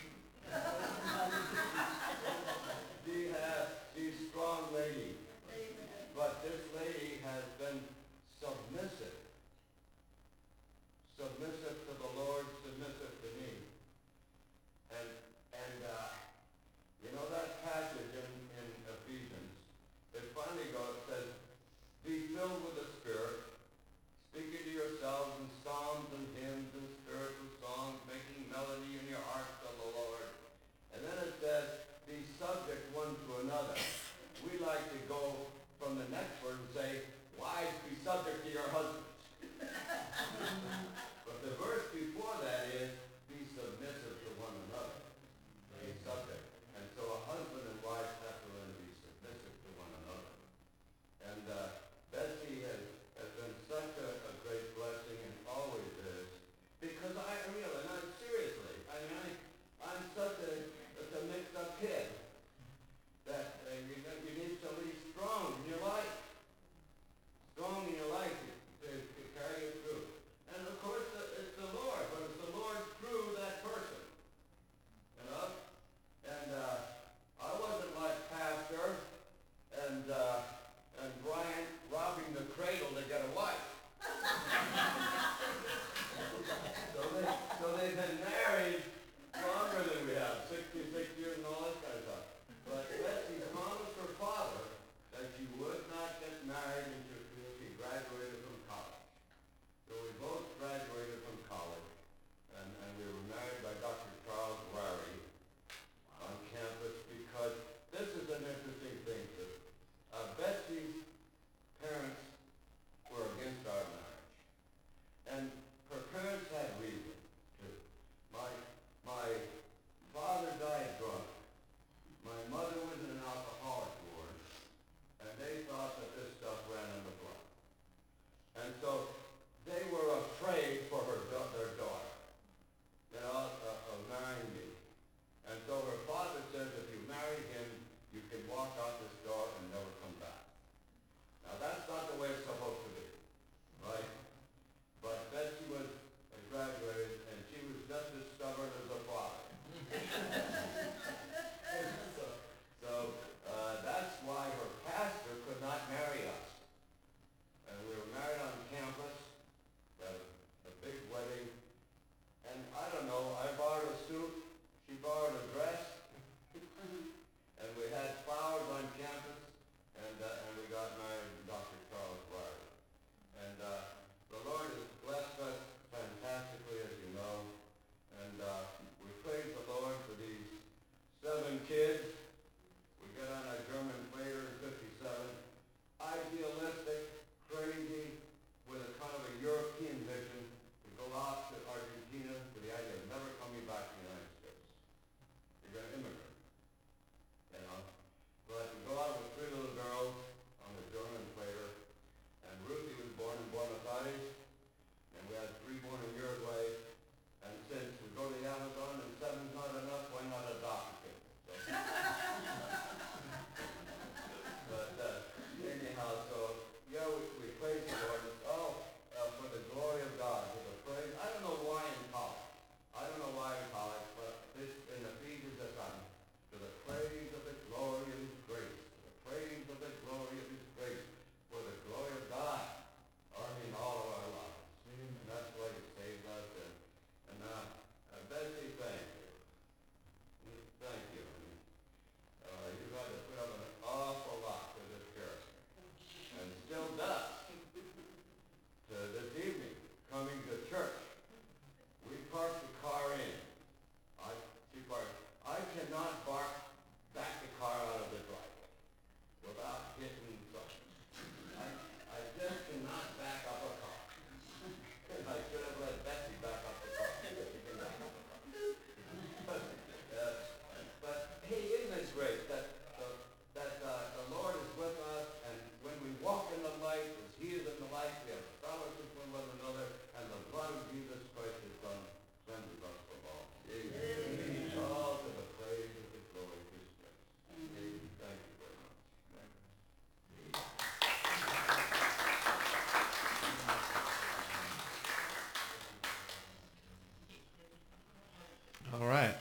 She's a strong lady. But this lady has been submissive. Submissive to the Lord, submissive to me. And you know that passage in Ephesians, it finally goes, it says, be filled with the Spirit, speaking to yourselves in psalms and hymns and spiritual songs, making melody in your hearts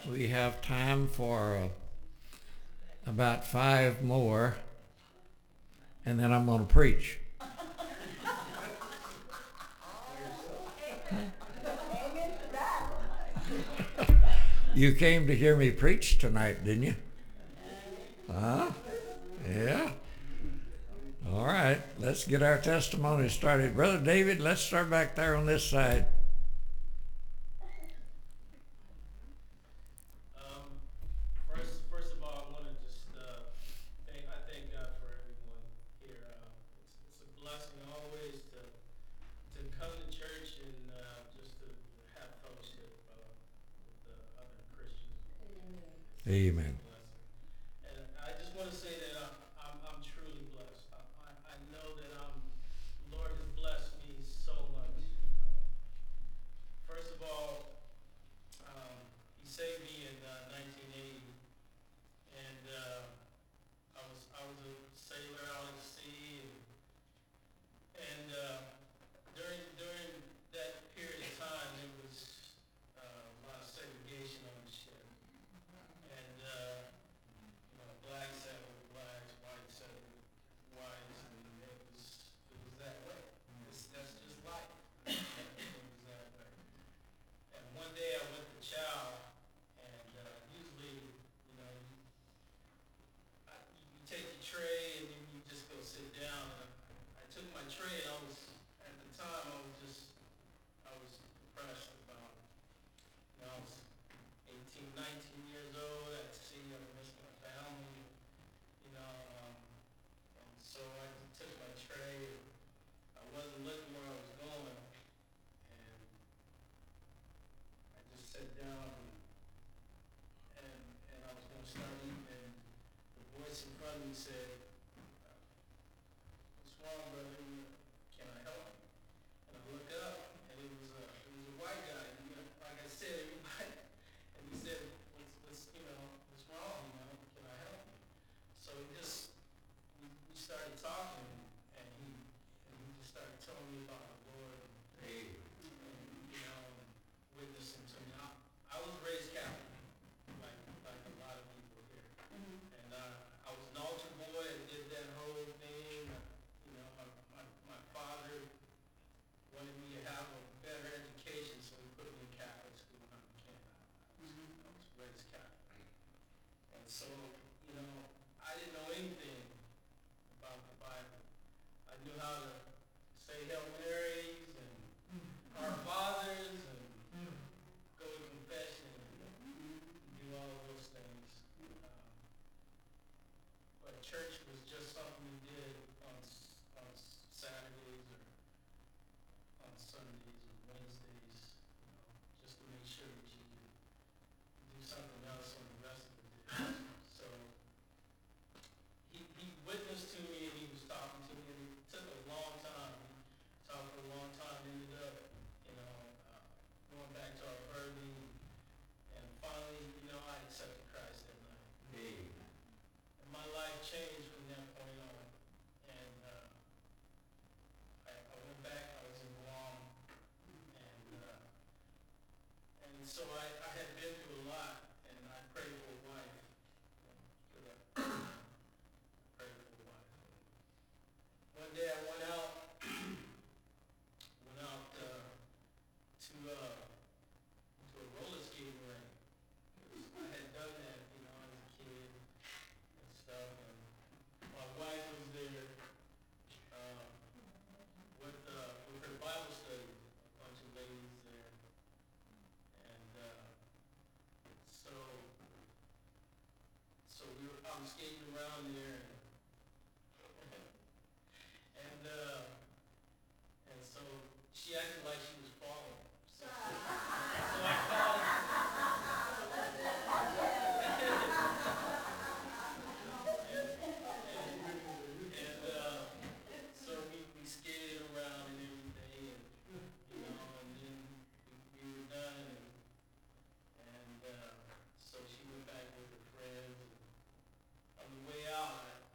We have time for about 5 more, and then I'm going to preach. You came to hear me preach tonight, didn't you? Huh? Yeah. All right, let's get our testimony started. Brother David, let's start back there on this side. First of all, I want to just thank God for everyone here. It's a blessing always to come to church and just to have fellowship with the other Christians. Amen. And I just want to say that I'm truly blessed. I know that the Lord has blessed me so much. First of all, He saved me in 1980, and I was a sailor out at sea, and during that period of time, there was a lot of segregation on the ship, and blacks sat with blacks, whites sat with whites, and it was that way. That's just life. It was that way. And one day I went to chow, and usually, you take your tray and then you just go sit down. And I took my tray, and at the time, I was depressed about it. I was 18, 19 years old at sea. I missed my family, and so I took my tray. I wasn't looking where I was going, and I just sat down, and I was going to start eating, and the voice in front of me said, "What's wrong, brother? Can I help you?" And I look up, and it was a white guy. Like I said, everybody. And he said, "What's wrong? Can I help you?" So we started talking, and he just started telling me about the Lord, and witnessing to me. I was raised Catholic, like a lot of people here, and I was an altar boy and did that whole thing. My father wanted me to have a better education, so he put me in Catholic school when I became I was raised Catholic. And so, I didn't know anything about the Bible. I knew how to say Hail Marys and Our Fathers and go to confession and do all of those things. But church was just something we did on Saturdays or on Sundays or Wednesdays, just to make sure that you could do something else on the rest of the day. So he witnessed to me, and he was talking to me, and it took a long time. He talked for a long time, ended up, going back to our burden, and finally, I accepted Christ that night. And my life changed from that point on. And I went back, I was in Guam, and so I had been through a lot, and I prayed for a wife. Prayed for a wife. One day I went out to a roller skating rink. I had done that, as a kid and stuff. And my wife was there with her Bible study, a bunch of ladies there, and so I was skating around there, and so she acted like she was falling. So I called. So we skated around and everything, and then we were done, and so she went back with her friends. And on the way out,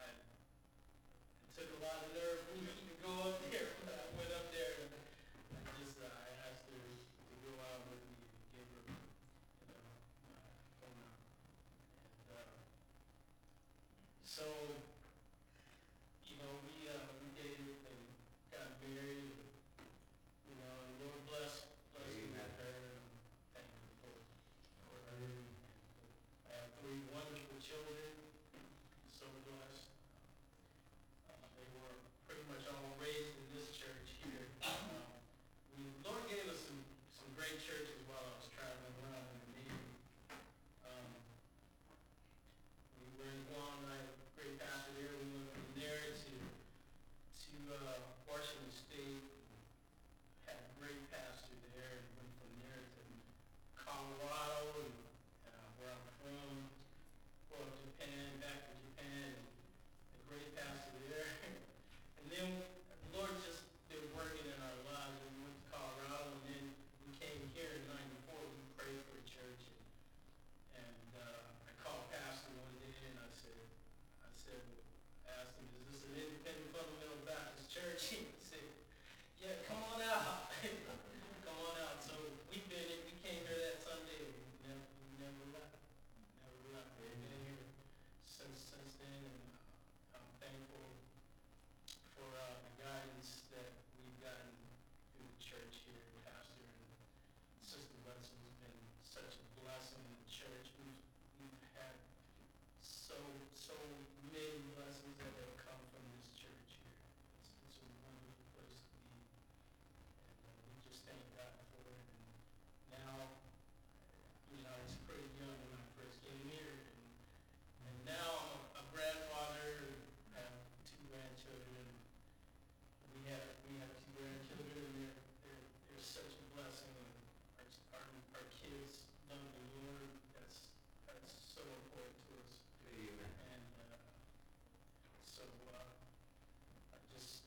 said, asked him, "Is this an independent fundamental Baptist church?" He said, "Yeah, come on out." Come on out. So we came here that Sunday and we never left. Never left. We've been here since then, and I'm thankful for the guidance that we've gotten through the church here. Pastor and Sister Wetzel has been such a blessing in the church. We've had so many blessings that have come from this church here. It's a wonderful place to be, and we just thank God for it. And now, I was pretty young when I first came here, and now I'm a grandfather, and have two grandchildren. We have two grandchildren, and they're such a blessing. And our kids love the Lord. That's so important to us. Amen. And so I just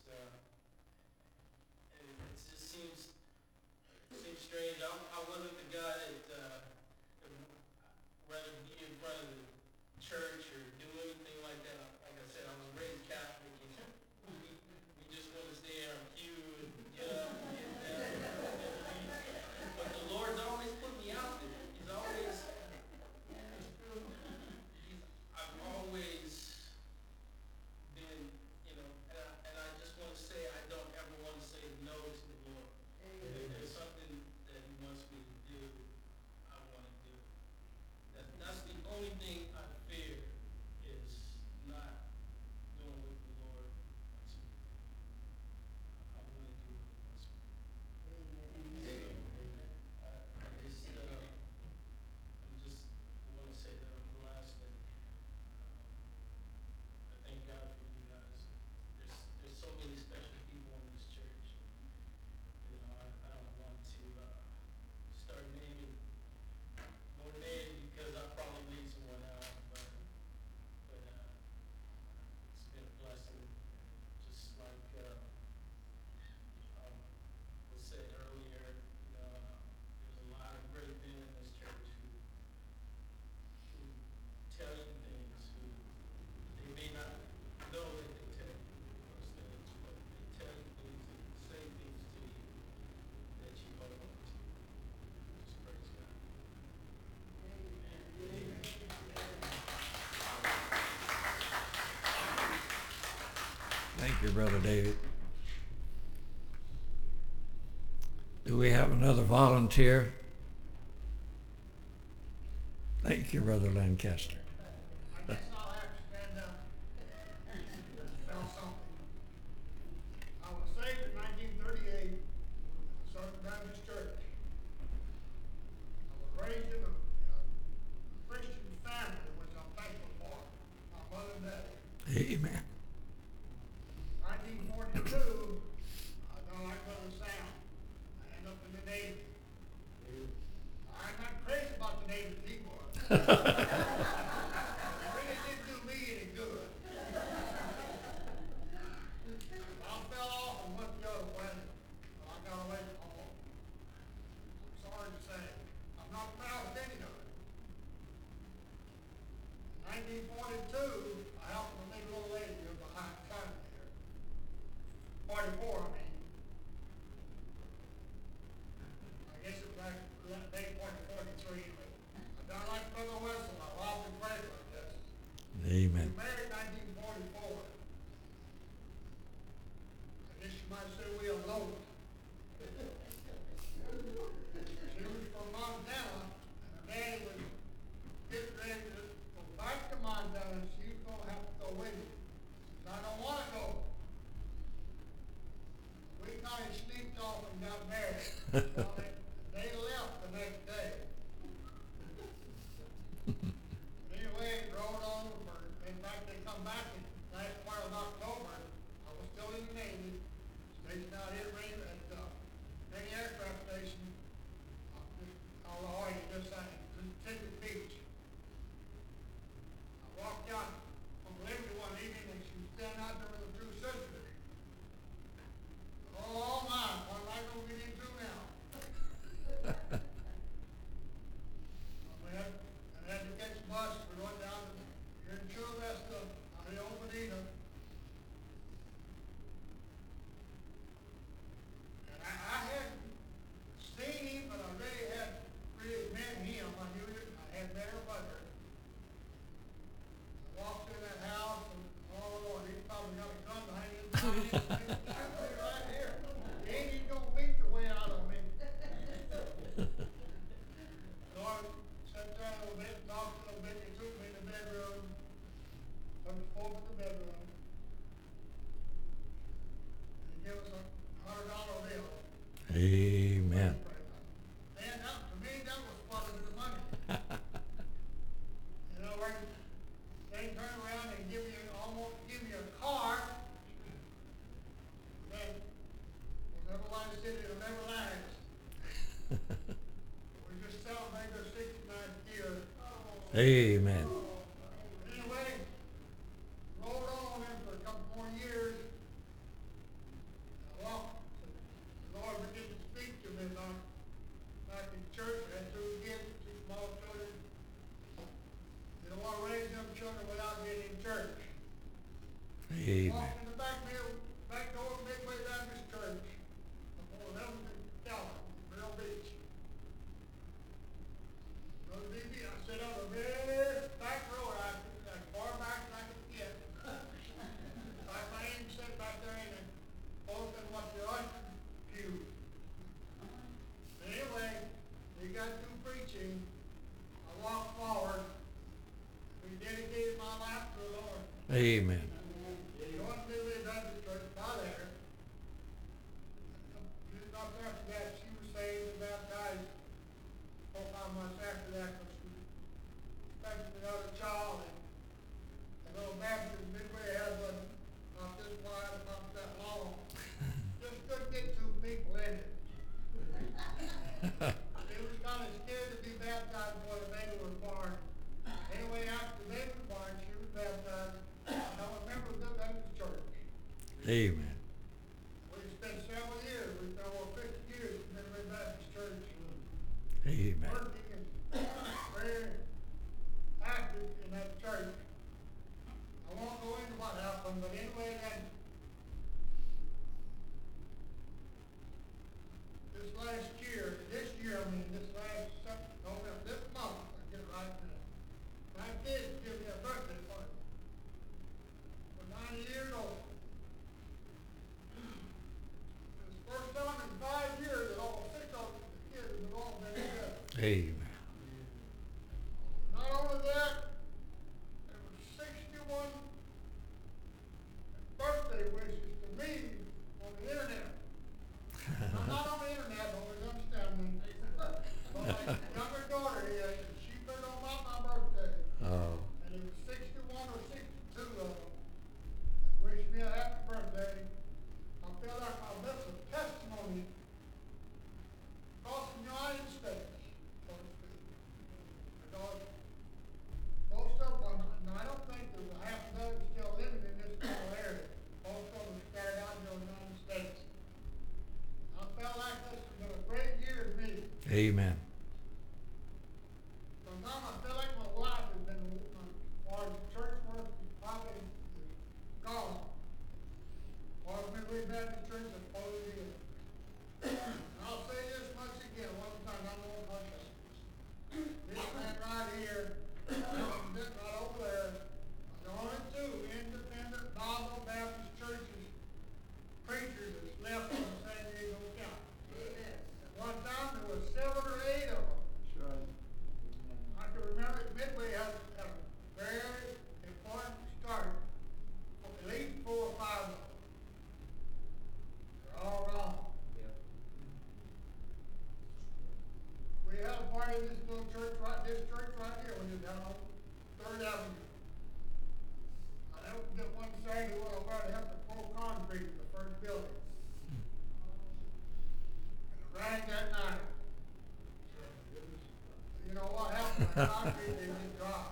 it just seems strange. I wasn't the guy that rather be in front of the church or do anything like that. Like I said, I was raised Catholic, and we just want to stay in our pew and get up and get down. But the Lord's always put me out there. I've always been, and I just want to say, I don't ever want to say no to the Lord. If there's something that He wants me to do, I want to do it. That's the only thing I fear, is not doing what the Lord wants me to do. I want to do what He wants me to do. I just want to say that I'm blessed, and I thank God for you guys. There's so many special people in this church. I don't want to start naming more names because I probably leave someone out, but it's been a blessing. Just like was said earlier, there's a lot of great men in this church who tell you things, who they may not know that they tell you those things, but they tell you things and say things to you that you hold on to. Just praise God. Amen. Thank you, Brother David. Do we have another volunteer? Thank you, Brother Lancaster. I guess I'll have to stand up and tell something. I was saved in 1938, Southern Baptist Church. I was raised in a Christian family, which I'm thankful for, my mother and daddy. Amen. 1942, I don't like Brother Sam. I ended up in the Navy. I'm not crazy about the Navy people. It really didn't do me any good. I fell off and went the other way. I got away from home. I'm sorry to say. I'm not proud of any of it. In 1942, I helped a big little lady who was behind the counter here. 44, I mean. I guess it was back late 43. I don't like Brother Wetzel. I robbed and prayed for this. Amen. We married in 1944. I guess you might say we eloped. She was from Montana, and her daddy was getting ready to go back to Montana, and she was going to have to go with him. She said, I don't want to go. We kind of sneaked off and got married. Well, they left the next day. Anyway, rode on for, in fact, they come back in last part of October. I was still in the Navy, stationed out here at Penny Aircraft Station, La Jolla, just Pacific Beach. I walked out from Liberty one evening, and she was standing out there with a true sister. Oh my, what am I going to get into now? I had to catch Amen. Anyway, rolled on in for a couple more years. Well, the Lord began to speak to me about back in church. I had 2 kids, 2 small children. You don't want to raise them children without getting in church. Amen. Walked in the back door of Midway Baptist Church before them in Calvin, Real Beach. Brother BB, I sat on the very back row, as far back as I could get. Like my aim sat back there in the, both in what the usher pew. Anyway, we got through preaching. I walked forward. We dedicated my life to the Lord. Amen. Going to Midway Baptist Church by there. Not after that, she was saved and baptized 4 or 5 months after that, because she was expecting another child, and the little Baptist Midway had one not this wide, not that long. Just couldn't get 2 people in it. They was kind of scared to be baptized before the baby was born. Anyway, after the baby was born, she was baptized. I was a member of the Baptist Church. Amen. We spent several years, we spent over 50 years in Midway Baptist Church, Amen. working and very active in that church. I won't go into what happened, but anyway, then this last year, this month, I get it right now, my kids give me a birthday party. For 90 years old. It's the first time in 5 years that all 6 of the kids have all been together. Amen. Not only that, there were 61 birthday wishes to me on the internet. I'm not on the internet, always understand me. But my younger daughter here, she put on my birthday. Oh. And it was 61 or 62 of them that wished me a happy birthday. I feel like I left a testimony across the United States, so to speak. Because most of them, and I don't think there's a half a dozen still living in this small area. Most of them scattered out in the United States. I felt like this has been a great year to me. Amen. Sometimes I feel like my life has been, as far as church work, probably gone. Or Midway Baptist Church is supposed to be. I'll say this much again, one time, I'm going to hush up. This man right here, this right over there, are the only 2 independent Bible Baptist churches, preachers that's left in San Diego County. One time there was 7 or 8 of them. I can remember that Midway had a very important start, at least 4 or 5 of them. They're all wrong. We had a party in this little church right here, when you're down on 3rd Avenue. I never forget one Saturday when I was to have to pour concrete in the first building. And it rained that night. You know what happened? The concrete didn't dry.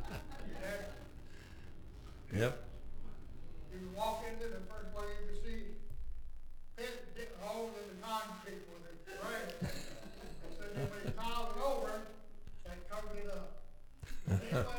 Yep. You would walk into the first one you could see holes in the concrete with it rained. So then when you piled it over, that covered it up. Anyway,